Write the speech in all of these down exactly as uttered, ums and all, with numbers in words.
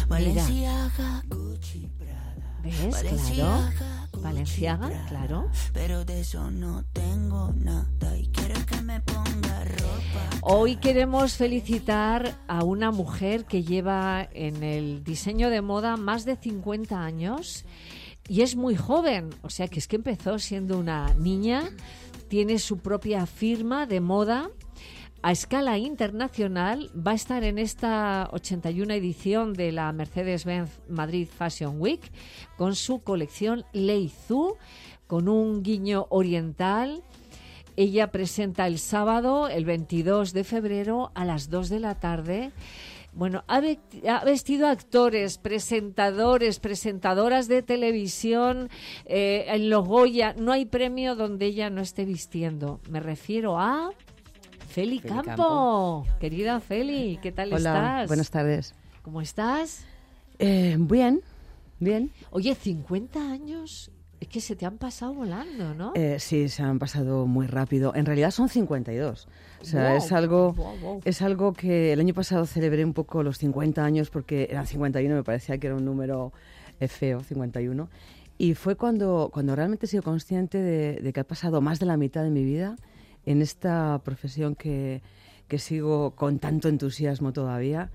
Valenciaga, Gucci, Prada. ¿Ves? Valenciaga, Claro. Gucci, Valenciaga, Prada. claro. Pero de eso no tengo nada y quiero que me ponga ropa. Hoy queremos felicitar a una mujer que lleva en el diseño de moda más de cincuenta años y es muy joven, o sea que es que empezó siendo una niña, tiene su propia firma de moda a escala internacional, va a estar en esta ochenta y una edición de la Mercedes-Benz Madrid Fashion Week con su colección Leizú, con un guiño oriental. Ella presenta el sábado, el veintidós de febrero, a las dos de la tarde. Bueno, ha, ve- ha vestido actores, presentadores, presentadoras de televisión, eh, en los Goya. No hay premio donde ella no esté vistiendo. Me refiero a Feli, Feli Campo. Campo. Querida Feli, ¿qué tal Hola, estás? buenas tardes. ¿Cómo estás? Eh, bien, bien. Oye, cincuenta años, es que se te han pasado volando, ¿no? Eh, sí, se han pasado muy rápido. En realidad son cincuenta y dos. O sea, Wow, es algo wow, wow. es algo que el año pasado celebré un poco los cincuenta años porque eran cincuenta y uno, me parecía que era un número eh, feo, cincuenta y uno. Y fue cuando, cuando realmente he sido consciente de, de que ha pasado más de la mitad de mi vida en esta profesión que, que sigo con tanto entusiasmo todavía.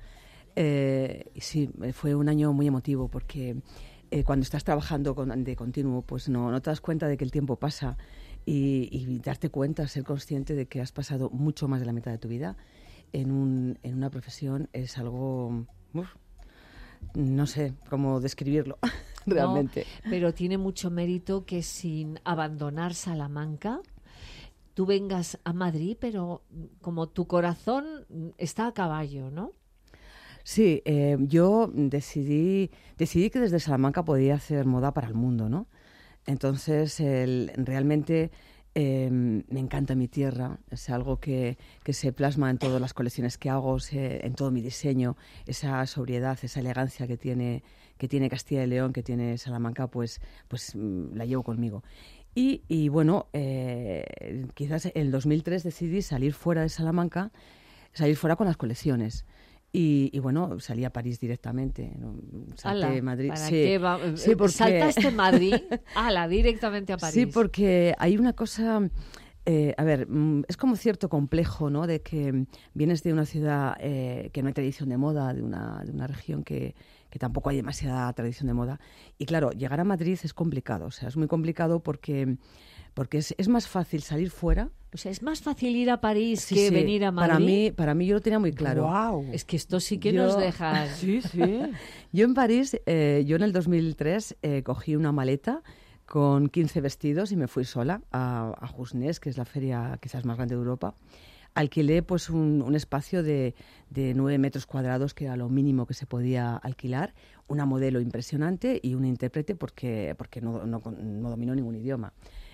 Eh, y sí, fue un año muy emotivo porque eh, cuando estás trabajando con, de continuo, pues no, no te das cuenta de que el tiempo pasa y, y darte cuenta, ser consciente de que has pasado mucho más de la mitad de tu vida en, un, en una profesión es algo... uf, no sé cómo describirlo realmente. No, pero tiene mucho mérito que sin abandonar Salamanca tú vengas a Madrid, pero como tu corazón está a caballo, ¿no? Sí, eh, yo decidí, decidí que desde Salamanca podía hacer moda para el mundo, ¿no? Entonces, el, realmente eh, me encanta mi tierra, es algo que, que se plasma en todas las colecciones que hago, se, en todo mi diseño, esa sobriedad, esa elegancia que tiene, que tiene Castilla y León, que tiene Salamanca, pues, pues mm, la llevo conmigo. Y, y bueno, eh, quizás en el dos mil tres decidí salir fuera de Salamanca, salir fuera con las colecciones. Y, y bueno, salí a París directamente. ¿no? Salté Ala, Madrid. ¿para Sí, qué va? sí, porque... ¿Saltaste Madrid? Ala, directamente a París. Sí, porque hay una cosa... Eh, a ver, mm, es como cierto complejo, ¿no? De que vienes de una ciudad eh, que no hay tradición de moda, de una, de una región que, que tampoco hay demasiada tradición de moda. Y claro, llegar a Madrid es complicado. O sea, es muy complicado porque, porque es, es más fácil salir fuera. O sea, es más fácil ir a París Sí, que sí, venir a Madrid. Para mí, para mí yo lo tenía muy claro. Wow. Es que esto sí que Yo- nos deja... Sí, sí. Yo en París, eh, yo en el dos mil tres eh, cogí una maleta con quince vestidos y me fui sola a, a Jusnés, que es la feria quizás más grande de Europa. Alquilé pues un, un espacio de, de nueve metros cuadrados, que era lo mínimo que se podía alquilar, una modelo impresionante y un intérprete porque, porque no, no, no dominó ningún idioma.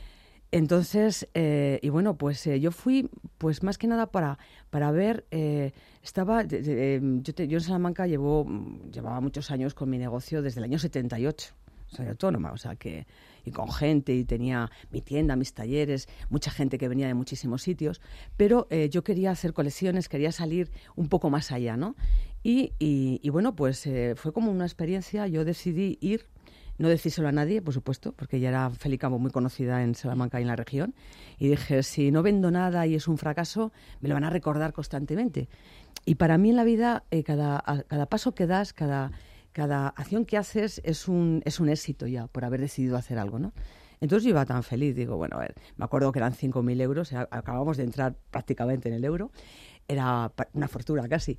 Entonces, eh, y bueno, pues eh, yo fui, pues más que nada para, para ver, eh, estaba, de, de, eh, yo, te, yo en Salamanca llevo, llevaba muchos años con mi negocio desde el año setenta y ocho, soy autónoma, o sea que, y con gente, y tenía mi tienda, mis talleres, mucha gente que venía de muchísimos sitios, pero eh, yo quería hacer colecciones, quería salir un poco más allá, ¿no? Y, y, y bueno, pues eh, fue como una experiencia, yo decidí ir. No decírselo a nadie, por supuesto, porque ya era Feli Campo muy conocida en Salamanca y en la región. Y dije, si no vendo nada y es un fracaso, me lo van a recordar constantemente. Y para mí en la vida, eh, cada, a, cada paso que das, cada, cada acción que haces es un, es un éxito ya, por haber decidido hacer algo, ¿no? Entonces yo iba tan feliz, digo, bueno, a ver, me acuerdo que eran cinco mil euros, acabamos de entrar prácticamente en el euro. Era una fortuna casi.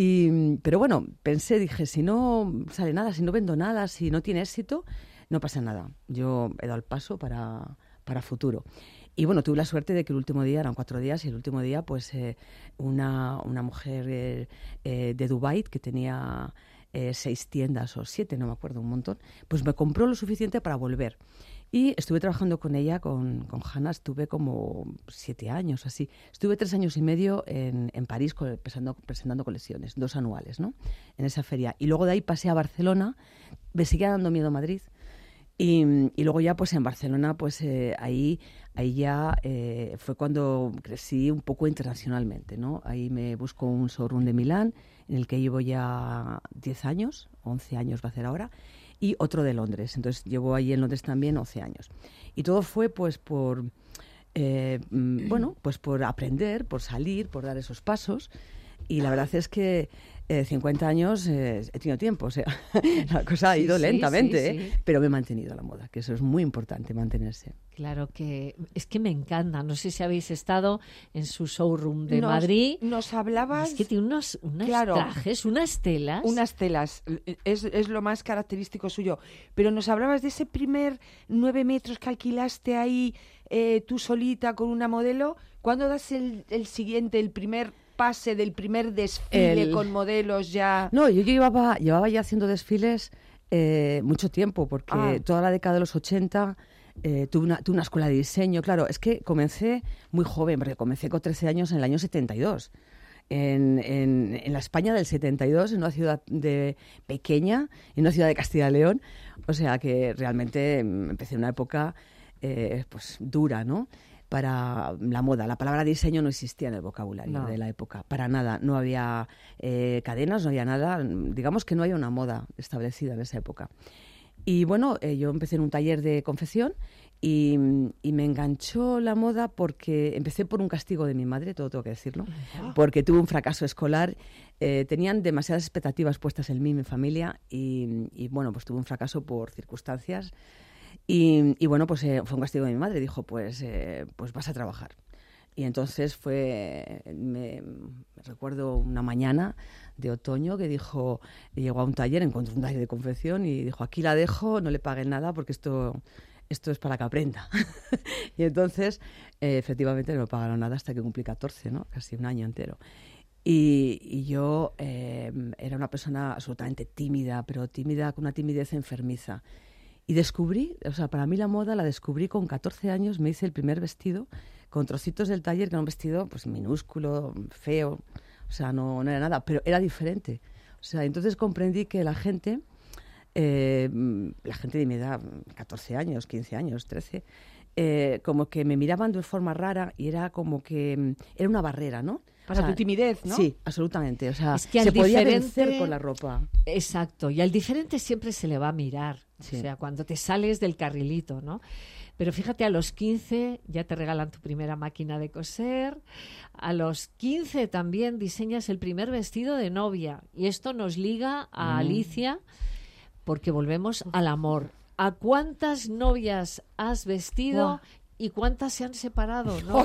Y, pero bueno, pensé, dije, si no sale nada, si no vendo nada, si no tiene éxito, no pasa nada. Yo he dado el paso para, para futuro. Y bueno, tuve la suerte de que el último día, eran cuatro días, y el último día, pues eh, una, una mujer eh, eh, de Dubái que tenía eh, seis tiendas o siete, no me acuerdo, un montón, pues me compró lo suficiente para volver. Y estuve trabajando con ella, con, con Hanna, estuve como siete años, así. Estuve tres años y medio en, en París con, presentando, presentando colecciones, dos anuales, ¿no? En esa feria. Y luego de ahí pasé a Barcelona, me seguía dando miedo Madrid. Y, y luego ya pues en Barcelona, pues eh, ahí, ahí ya eh, fue cuando crecí un poco internacionalmente, ¿no? Ahí me busco un showroom de Milán, en el que llevo ya diez años, once años va a ser ahora, y otro de Londres. Entonces llevo ahí en Londres también once años. Y todo fue pues por, eh, bueno, pues por aprender, por salir, por dar esos pasos. Y la verdad es que eh, cincuenta años eh, he tenido tiempo, o sea, la cosa ha ido sí, lentamente, sí, sí. ¿eh? Pero me he mantenido a la moda, que eso es muy importante, mantenerse. Claro que es que me encanta. No sé si habéis estado en su showroom de nos, Madrid. Nos hablabas... Es que tiene unos, unos claro, trajes, unas telas. Unas telas, es, es lo más característico suyo. Pero nos hablabas de ese primer nueve metros que alquilaste ahí eh, tú solita con una modelo. ¿Cuándo das el, el siguiente, el primer pase del primer desfile El... con modelos ya? No, yo llevaba, llevaba ya haciendo desfiles eh, mucho tiempo, porque Ah. toda la década de los ochenta eh, tuve, una, tuve una escuela de diseño. Claro, es que comencé muy joven, porque comencé con trece años en el año setenta y dos. En, en, en la España del setenta y dos, en una ciudad de pequeña, en una ciudad de Castilla y León. O sea que realmente empecé en una época eh, pues dura, ¿no?, para la moda. La palabra diseño no existía en el vocabulario No. de la época, para nada. No había eh, cadenas, no había nada. Digamos que no había una moda establecida en esa época. Y bueno, eh, yo empecé en un taller de confección y, y me enganchó la moda porque empecé por un castigo de mi madre, todo tengo que decirlo, porque tuve un fracaso escolar. Eh, tenían demasiadas expectativas puestas en mí y mi familia y, y bueno, pues tuve un fracaso por circunstancias. Y, y bueno, pues eh, fue un castigo de mi madre. Dijo, pues, eh, pues vas a trabajar. Y entonces fue, me, me recuerdo una mañana de otoño que dijo, llegó a un taller, encontró un taller de confección y dijo, aquí la dejo, no le paguen nada porque esto, esto es para que aprenda. Y entonces, eh, efectivamente, no me pagaron nada hasta que cumplí catorce, ¿no? Casi un año entero. Y, y yo eh, era una persona absolutamente tímida, pero tímida con una timidez enfermiza. Y descubrí, o sea, para mí la moda la descubrí con catorce años, me hice el primer vestido con trocitos del taller, que era un vestido pues minúsculo, feo, o sea, no, no era nada, pero era diferente. O sea, entonces comprendí que la gente, eh, la gente de mi edad, catorce años, quince años, trece, eh, como que me miraban de forma rara y era como que era una barrera, ¿no? Para o sea, tu timidez, ¿no? Sí, absolutamente. O sea, Es que al se podía diferente- vencer con la ropa. Exacto, y al diferente siempre se le va a mirar, Sí. o sea, cuando te sales del carrilito, ¿no? Pero fíjate, a los quince ya te regalan tu primera máquina de coser, a los quince también diseñas el primer vestido de novia, y esto nos liga a Mm. Alicia, porque volvemos al amor. ¿A cuántas novias has vestido Buah. y cuántas se han separado, no?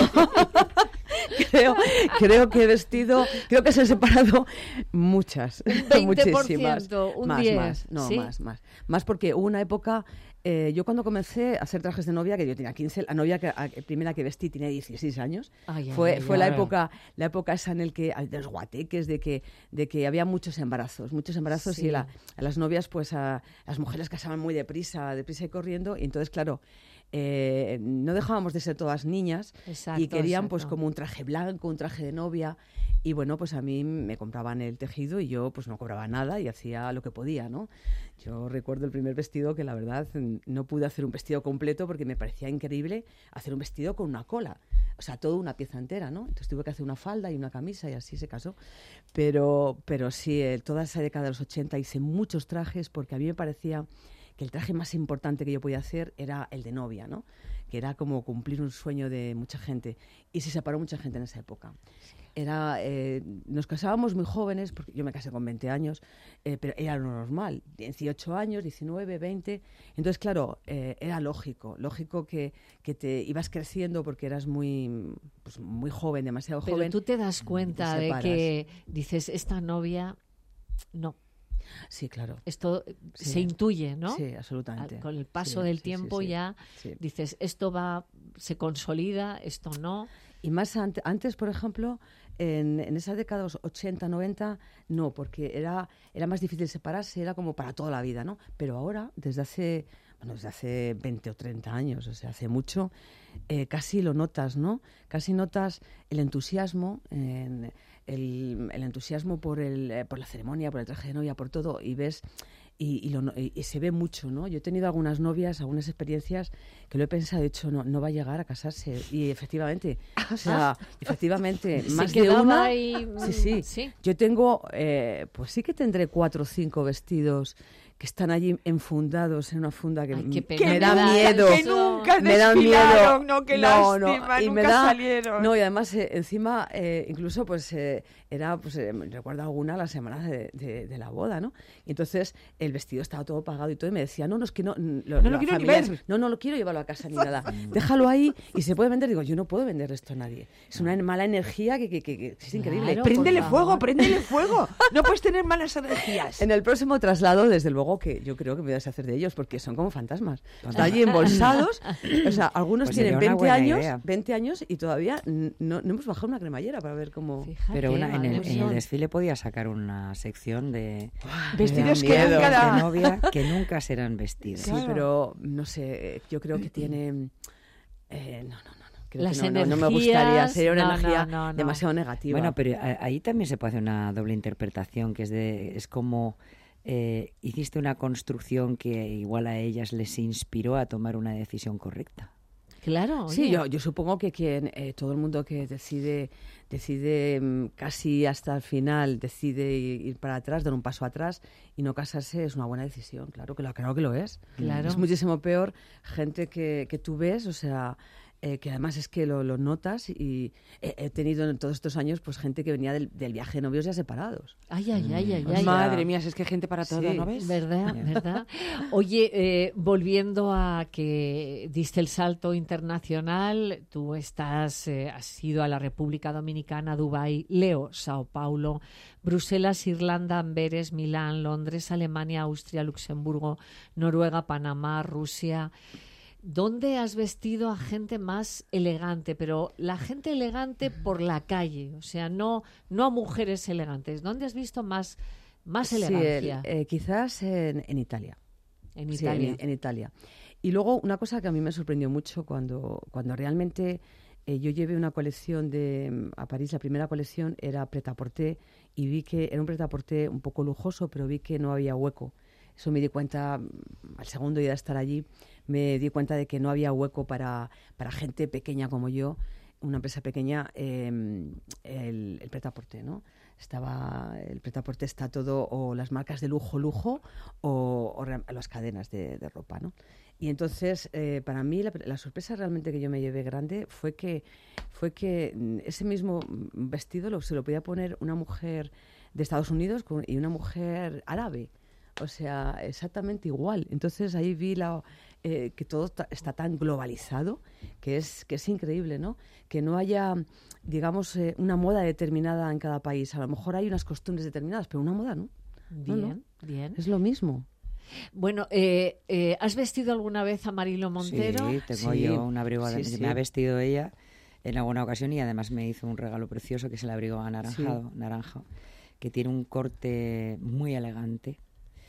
creo, creo que he vestido, creo que se han separado muchas, veinte por muchísimas. ciento, un más, diez por ciento, más, no, ¿sí? más, más. Más porque hubo una época, eh, yo cuando comencé a hacer trajes de novia, que yo tenía quince, la novia que, a- primera que vestí tenía dieciséis años, Ay, ay, fue, ay, fue ay. la época la época esa en el que, de los guateques, de que, de que había muchos embarazos, muchos embarazos Sí. y la, a las novias, pues a, las mujeres casaban muy deprisa, deprisa y corriendo, y entonces, claro, eh, no dejábamos de ser todas niñas Exacto, y querían pues exacto. como un traje blanco, un traje de novia, y bueno, pues a mí me compraban el tejido y yo pues no cobraba nada y hacía lo que podía, ¿no? Yo recuerdo el primer vestido que la verdad mm, no pude hacer un vestido completo porque me parecía increíble hacer un vestido con una cola, o sea, toda una pieza entera, ¿no? Entonces tuve que hacer una falda y una camisa y así se casó. Pero, pero sí, eh, toda esa década de los ochenta hice muchos trajes porque a mí me parecía que el traje más importante que yo podía hacer era el de novia, ¿no? Que era como cumplir un sueño de mucha gente. Y se separó mucha gente en esa época. Era, eh, nos casábamos muy jóvenes, porque yo me casé con veinte años, eh, pero era lo normal, dieciocho años, diecinueve, veinte. Entonces, claro, eh, era lógico, lógico que, que te ibas creciendo porque eras muy, pues, muy joven, demasiado Pero joven. tú te das cuenta te de separas. que dices, esta novia, no, Sí, claro. esto Sí. se intuye, ¿no? Sí, absolutamente. Al- Con el paso Sí, del sí, sí, tiempo sí. ya Sí. dices, esto va, se consolida, esto no. Y más ante- antes, por ejemplo, en, en esa década de los ochenta, noventa, no, porque era, era más difícil separarse, era como para toda la vida, ¿no? Pero ahora, desde hace, bueno, desde hace veinte o treinta años, o sea, hace mucho, eh, casi lo notas, ¿no? Casi notas el entusiasmo, en- el, el entusiasmo por, el, eh, por la ceremonia, por el traje de novia, por todo, y ves y, y, lo, y, y se ve mucho, ¿no? Yo he tenido algunas novias, algunas experiencias que lo he pensado, de hecho, no, no va a llegar a casarse. Y efectivamente, o sea, efectivamente, más de una... Y... Sí, sí, sí. Yo tengo, eh, pues sí que tendré cuatro o cinco vestidos que están allí enfundados en una funda que, Ay, qué que me da pena, miedo. Que nunca me da miedo. desfilaron, no, qué no, lástima, no, y nunca me da, salieron. No, y además eh, encima, eh, incluso pues eh, era, pues eh, recuerdo alguna la semana de, de, de la boda, ¿no? Y entonces el vestido estaba todo pagado y todo, y me decía, no, no, es que no, lo, no lo quiero ni ver. No, no lo quiero llevarlo a casa ni nada. Déjalo ahí y se puede vender. Digo, yo no puedo vender esto a nadie. Es una mala energía que, que, que, que es increíble. Claro, Préndele por fuego, favor. préndele fuego. No puedes tener malas energías. En el próximo traslado, desde luego que yo creo que me voy a deshacer de ellos porque son como fantasmas. Están allí embolsados. O sea, algunos Pues tienen sería una veinte buena años, idea. veinte años y todavía n- no, no hemos bajado una cremallera para ver cómo... Fíjate, Pero una, en, el, madre en el mía. desfile podía sacar una sección de Vestidos me que da miedo. nunca de da. novia que nunca serán vestidos. Sí, Claro. pero no sé, yo creo que tiene... eh, no, no, no. no. Creo Las que no, no, no me energías, gustaría, sería una no, no, energía no, no. demasiado negativa. Bueno, pero a- ahí también se puede hacer una doble interpretación, que es de es como eh, hiciste una construcción que igual a ellas les inspiró a tomar una decisión correcta. Claro, Sí, oye. yo, yo supongo que quien, eh, todo el mundo que decide, decide mm, casi hasta el final, decide ir, ir para atrás, dar un paso atrás y no casarse, es una buena decisión, claro que lo, claro que lo es. Claro. Es muchísimo peor gente que, que tú ves, o sea, eh, que además es que lo, lo notas y he, he tenido en todos estos años pues gente que venía del, del viaje de novios ya separados. Ay, ay, ay, ay, O ay. sea, Madre mía, si es que hay gente para todo, sí. ¿no ves? ¿Verdad? ¿Verdad? Oye, eh, volviendo a que diste el salto internacional, tú estás, eh, has ido a la República Dominicana, Dubái, Leo, Sao Paulo, Bruselas, Irlanda, Amberes, Milán, Londres, Alemania, Austria, Luxemburgo, Noruega, Panamá, Rusia. ¿Dónde has vestido a gente más elegante? Pero la gente elegante por la calle, o sea, no, no a mujeres elegantes. ¿Dónde has visto más, más Sí, el- elegancia? eh, quizás en, en Italia. En Sí, Italia. en, en Italia. Y luego una cosa que a mí me sorprendió mucho cuando, cuando realmente eh, yo llevé una colección de, mm, a París, la primera colección era Pret-à-Porter y vi que era un Pret-à-Porter un poco lujoso, pero vi que no había hueco. Eso me di cuenta mm, al segundo día de estar allí, me di cuenta de que no había hueco para, para gente pequeña como yo, una empresa pequeña, eh, el, el Pret-à-Porter, ¿no? Estaba, el Pret-à-Porter está todo, o las marcas de lujo, lujo, o, o real- las cadenas de, de ropa, ¿no? Y entonces, eh, para mí, la, la sorpresa realmente que yo me llevé grande fue que, fue que mm, ese mismo mm, vestido lo, se lo podía poner una mujer de Estados Unidos con- y una mujer árabe. O sea, exactamente igual. Entonces ahí vi la, eh, que todo ta- está tan globalizado que es, que es increíble, ¿no? Que no haya, digamos, eh, una moda determinada en cada país. A lo mejor hay unas costumbres determinadas, pero una moda no. Bien, No, no. bien. Es lo mismo. Bueno, eh, eh, ¿has vestido alguna vez a Marilo Montero? Sí, tengo Sí, yo un abrigo sí, que sí. me ha vestido ella en alguna ocasión y además me hizo un regalo precioso que es el abrigo anaranjado, naranja, que tiene un corte muy elegante.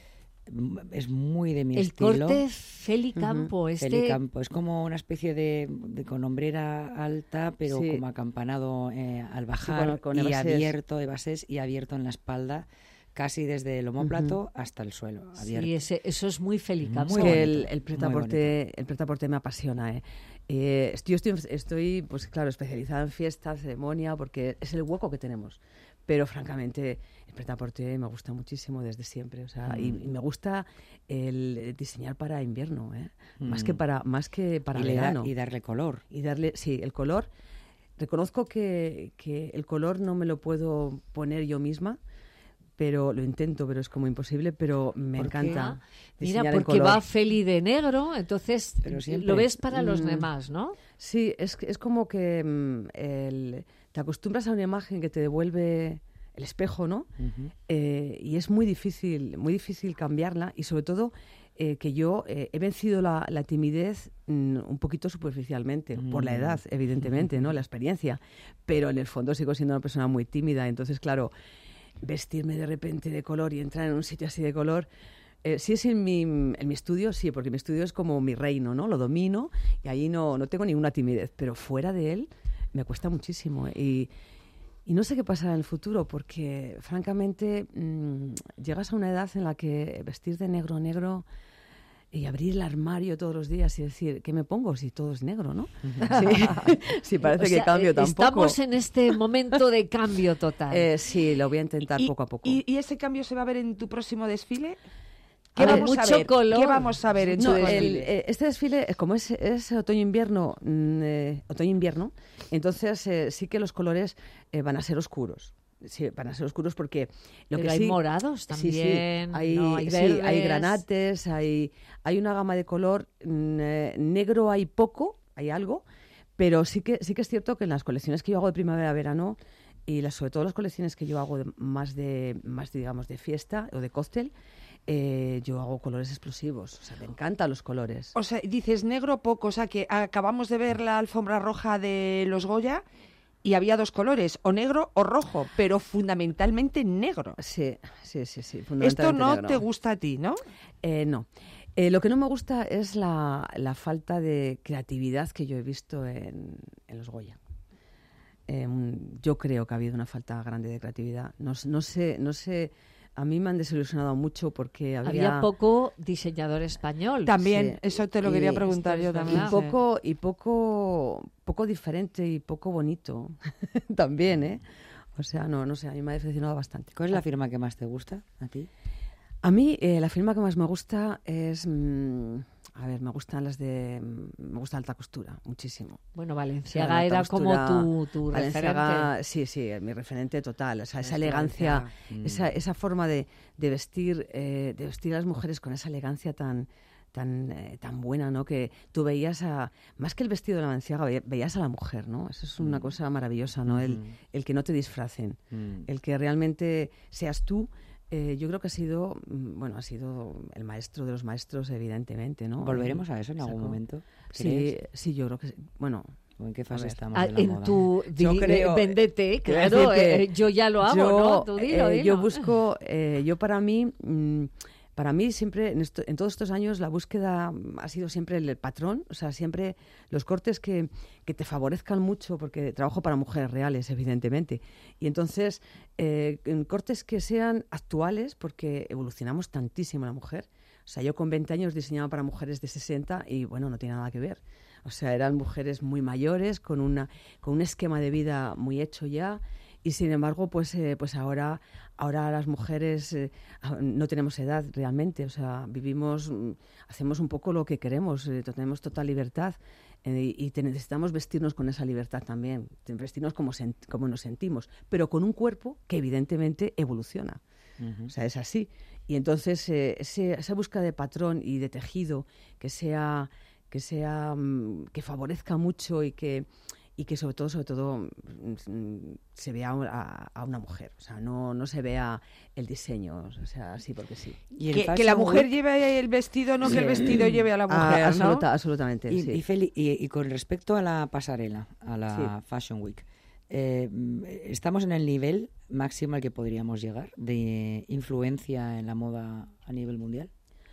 M- Es muy de mi El estilo. corte Feli Campo, este... Feli Campo. Es como una especie de, de con hombrera alta, pero Sí. como acampanado eh, al bajar con- con y evasés. abierto, evasés y abierto en la espalda, casi desde el omóplato hasta el suelo, abierto. Sí, ese, eso es muy Feli Muy Campo. Es bonito, que el, el muy pret-à-porter, el pret-à-porter me apasiona, ¿eh? Eh, estoy, estoy, estoy, pues claro, especializada en fiesta, ceremonia, porque es el hueco que tenemos. Pero francamente, el pret-à-porter me gusta muchísimo desde siempre. O sea, y, Mm. y me gusta el diseñar para invierno, ¿eh? Más Mm. que para, más que para y, le da- verano. y darle color. Y darle, sí, el color. Reconozco que, que el color no me lo puedo poner yo misma, pero lo intento, pero es como imposible, pero me ¿Por qué? encanta. Mira, diseñar en porque color. va Feli de negro, entonces Pero siempre- lo ves para los Mm. demás, ¿no? Sí, es, es como que mm, el- te acostumbras a una imagen que te devuelve el espejo, ¿no? Ujú. Eh, y es muy difícil, muy difícil cambiarla y sobre todo eh, que yo eh, he vencido la, la timidez mm, un poquito superficialmente, por la Mm. edad, evidentemente, ¿no? La experiencia, pero en el fondo sigo siendo una persona muy tímida, entonces, claro, vestirme de repente de color y entrar en un sitio así de color... Eh, si es en mi, en mi estudio, sí, porque mi estudio es como mi reino, ¿no? Lo domino y ahí no, no tengo ninguna timidez, pero fuera de él me cuesta muchísimo. Y, y no sé qué pasará en el futuro, porque francamente mmm, llegas a una edad en la que vestir de negro negro y abrir el armario todos los días y decir, ¿qué me pongo si todo es negro, no? Sí, sí parece O sea, que cambio tampoco. Estamos en este momento de cambio total. Eh, sí, lo voy a intentar ¿Y, poco a poco. Y, ¿Y ese cambio se va a ver en tu próximo desfile? ¿Qué A ver, vamos a mucho ver? color. ¿Qué vamos a ver en No, tu el- desfile? eh, este desfile, como es, es otoño-invierno, mm, eh, otoño-invierno, entonces eh, sí que los colores eh, van a ser oscuros. Sí, van a ser oscuros porque lo Pero que hay sí, morados sí, sí, también, hay, ¿no? Hay sí, hay verdes. granates, hay, hay una gama de color mm, eh, negro, hay poco, hay algo, pero sí que sí que es cierto que en las colecciones que yo hago de primavera-verano y las, sobre todo las colecciones que yo hago de, más de más digamos de fiesta o de cóctel, eh, yo hago colores explosivos, o sea, me encantan los colores. O sea, dices negro poco, o sea que acabamos de ver la alfombra roja de los Goya y había dos colores, o negro o rojo, pero fundamentalmente negro. Sí, sí, sí, sí. Esto fundamentalmente no negro. te gusta a ti, ¿no? Eh, no. Eh, lo que no me gusta es la, la falta de creatividad que yo he visto en, en los Goya. Eh, yo creo que ha habido una falta grande de creatividad. No, no sé, no sé. A mí me han desilusionado mucho porque había, Había poco diseñador español. También, Sí. eso te lo Y quería preguntar esto yo es también. y verdad. poco y poco poco diferente y poco bonito también, ¿eh? O sea, no, no sé, a mí me ha decepcionado bastante. ¿Cuál es la firma que más te gusta a ti? A mí eh, la firma que más me gusta es, mm, a ver, me gustan las de, me gusta alta costura, muchísimo. Bueno, O sea, Valenciaga la alta era como costura, tu, tu Valenciaga, referente. sí, sí, mi referente total. O sea, esa Es elegancia, Valenciaga. Mm. esa, esa forma de, de vestir, eh, de vestir a las mujeres con esa elegancia tan tan eh, tan buena, ¿no? Que tú veías a, más que el vestido de la Valenciaga, ve- veías a la mujer, ¿no? Eso es una Mm. cosa maravillosa, ¿no? El, Mm. el que no te disfracen, Mm. el que realmente seas tú. Eh, yo creo que ha sido, mm, bueno, ha sido el maestro de los maestros, evidentemente, ¿no? ¿Volveremos Él a eso en algún sacó- momento? Sí, ¿Crees? sí, yo creo que sí. Bueno, ¿O en qué fase ver. estamos Ah, de la en moda? tu Yo di- creo- Véndete, quiero claro, decir que eh, yo ya lo hago, yo, ¿no? Tú dilo, eh, dilo. yo busco, eh, yo para mí, mm, para mí siempre, en, esto- en todos estos años, la búsqueda mm, ha sido siempre el, el patrón, o sea, siempre los cortes que, que te favorezcan mucho, porque trabajo para mujeres reales, evidentemente. Y entonces, eh, en cortes que sean actuales, porque evolucionamos tantísimo la mujer. O sea, yo con veinte años diseñaba para mujeres de sesenta y, bueno, no tiene nada que ver. O sea, eran mujeres muy mayores, con, una, con un esquema de vida muy hecho ya. Y sin embargo, pues, eh, pues ahora, ahora las mujeres eh, ah, no tenemos edad realmente. O sea, vivimos, mm, hacemos un poco lo que queremos, eh, tenemos total libertad. eh, y te- necesitamos vestirnos con esa libertad también, te- vestirnos como, sen- como nos sentimos, pero con un cuerpo que evidentemente evoluciona. Ujú. O sea, es así. Y entonces eh, ese- esa búsqueda de patrón y de tejido que sea, que sea, mm, que favorezca mucho y que y que sobre todo, sobre todo, mm, se vea a, a una mujer. O sea, no, no se vea el diseño, o sea, así porque sí. Y el Que, que Fashion la mujer Week- lleve el vestido, no que el Sí. vestido lleve a la Ah, mujer, ¿no? absoluta- absolutamente, Y, sí. y Feli, y- y con respecto a la pasarela, a la Sí. Fashion Week, eh, mm, ¿estamos en el nivel máximo al que podríamos llegar de influencia en la moda a nivel mundial?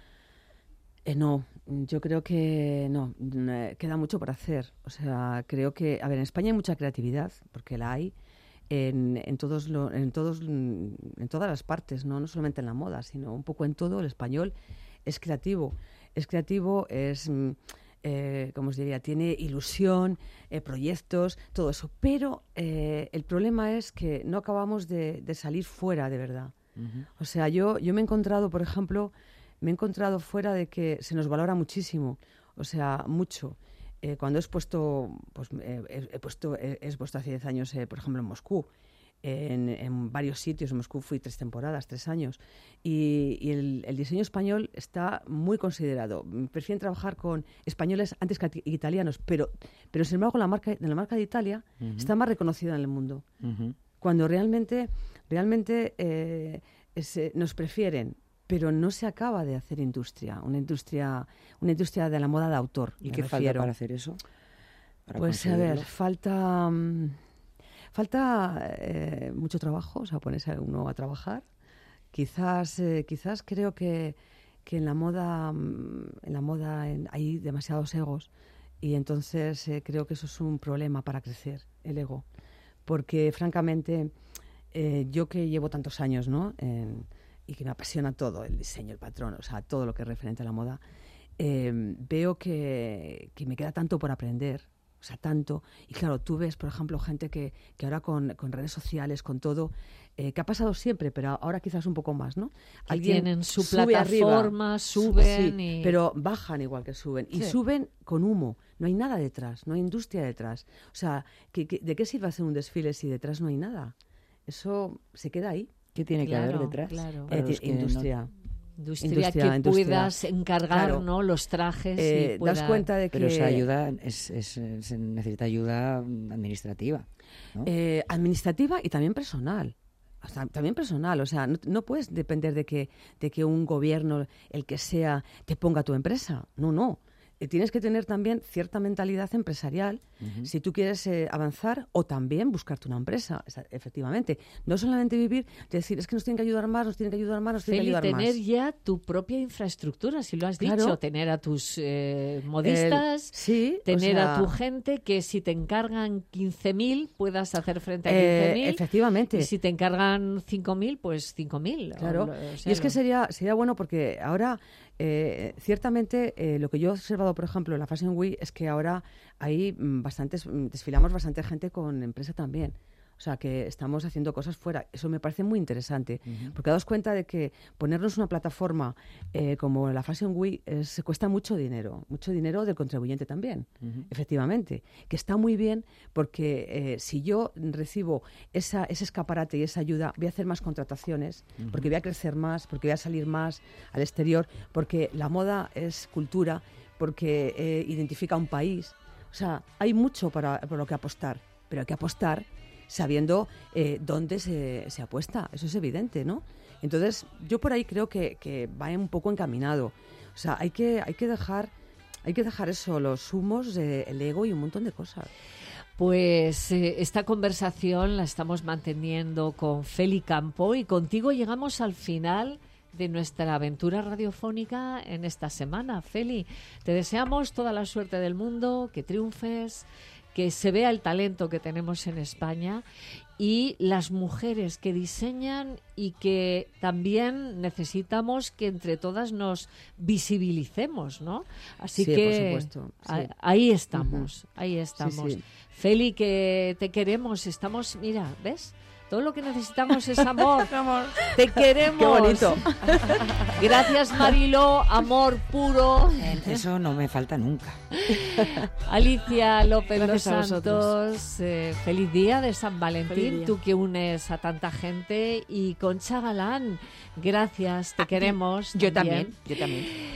Eh, no, yo creo que no, mm, eh, queda mucho por hacer. O sea, creo que, a ver, en España hay mucha creatividad, porque la hay en, en todos lo- en todos mm, en todas las partes, ¿no? No solamente en la moda, sino un poco en todo. El español es creativo, es creativo, es mm, eh, como os diría, tiene ilusión, eh, proyectos, todo eso. Pero eh, el problema es que no acabamos de, de salir fuera de verdad. Ujú. O sea, yo, yo me he encontrado, por ejemplo, me he encontrado fuera de que se nos valora muchísimo, o sea, mucho. Eh, cuando he expuesto, pues eh, he, he puesto, he, he expuesto hace diez años, eh, por ejemplo, en Moscú, en, en varios sitios. En Moscú fui tres temporadas, tres años. Y, y el, el diseño español está muy considerado. Prefieren trabajar con españoles antes que italianos, pero, pero sin embargo la marca, la marca de Italia Ujú. está más reconocida en el mundo. Ujú. Cuando realmente, realmente eh, es, eh, nos prefieren, pero no se acaba de hacer industria, una industria, una industria de la moda de autor. ¿Y me qué falta refiero. para hacer eso? Para Pues a ver, conseguirlo. falta mm, falta eh, mucho trabajo, o sea, ponerse uno a trabajar. Quizás, eh, quizás creo que, que en la moda, mm, en la moda en- hay demasiados egos y entonces eh, creo que eso es un problema para crecer, el ego. porque francamente eh, yo que llevo tantos años, ¿no? En, y que me apasiona todo, el diseño, el patrón, o sea, todo lo que es referente a la moda, eh, veo que, que me queda tanto por aprender, o sea, tanto. Y claro, tú ves, por ejemplo, gente que, que ahora con, con redes sociales, con todo, eh, que ha pasado siempre, pero ahora quizás un poco más, ¿no? Que tienen su sube plataforma, arriba, suben sí, y... pero bajan igual que suben. Y Sí. suben con humo, no hay nada detrás, no hay industria detrás. O sea, ¿que, que, ¿de qué sirve hacer un desfile si detrás no hay nada? Eso se queda ahí. ¿Qué tiene Claro, que haber detrás? claro. Para Eh, los que no- industria. Industria, Industria, que industria. puedas encargar, Claro. ¿no? Los trajes Eh, y pueda... das cuenta de que... Pero esa ayuda es, es- se necesita ayuda mm, administrativa, ¿no? Eh, administrativa y también personal. O sea, también personal, o sea, no, no puedes depender de que, de que un gobierno, el que sea, te ponga tu empresa. No, no. Eh, tienes que tener también cierta mentalidad empresarial Ujú. si tú quieres eh, avanzar o también buscarte una empresa, o sea, efectivamente. No solamente vivir, de decir, es que nos tienen que ayudar más, nos tienen que ayudar más, nos tienen Feli, que ayudar tener más. ya tu propia infraestructura, si lo has dicho, Claro. tener a tus eh, modistas, El- sí, o tener sea, a tu gente que si te encargan quince mil puedas hacer frente a eh, quince mil. efectivamente. Y si te encargan cinco mil, pues cinco mil. Claro, y es que sería, sería bueno porque ahora, eh, ciertamente, eh, lo que yo he observado, por ejemplo, en la Fashion Week es que ahora hay mm, bastantes, mm, desfilamos bastante gente con empresa también. O sea, que estamos haciendo cosas fuera. Eso me parece muy interesante, Ujú. porque daos cuenta de que ponernos una plataforma eh, como la Fashion Week es, cuesta mucho dinero, mucho dinero del contribuyente también, Ujú. efectivamente, que está muy bien porque eh, si yo recibo esa, ese escaparate y esa ayuda, voy a hacer más contrataciones, Ujú. porque voy a crecer más, porque voy a salir más al exterior, porque la moda es cultura, porque eh, identifica un país. O sea, hay mucho para, por lo que apostar, pero hay que apostar sabiendo eh, dónde se, se apuesta. Eso es evidente, ¿no? Entonces, yo por ahí creo que, que va un poco encaminado. O sea, hay que, hay que dejar... Hay que dejar eso, los humos, eh, el ego y un montón de cosas. Pues eh, esta conversación la estamos manteniendo con Feli Campo y contigo llegamos al final de nuestra aventura radiofónica en esta semana. Feli, te deseamos toda la suerte del mundo, que triunfes, que se vea el talento que tenemos en España y las mujeres que diseñan y que también necesitamos que entre todas nos visibilicemos, ¿no? Así Sí, que por supuesto, sí. a- ahí estamos, ahí estamos. sí. Feli, que te queremos, estamos, mira, ¿ves? Todo lo que necesitamos es amor. Te queremos. ¡Qué bonito! Gracias, Mariló, amor puro. Eso no me falta nunca. Alicia López Gracias a Los vosotros. Santos, eh, feliz día de San Feliz Valentín, día. tú que unes a tanta gente. Y Concha Galán, gracias, te queremos. Yo también, yo también.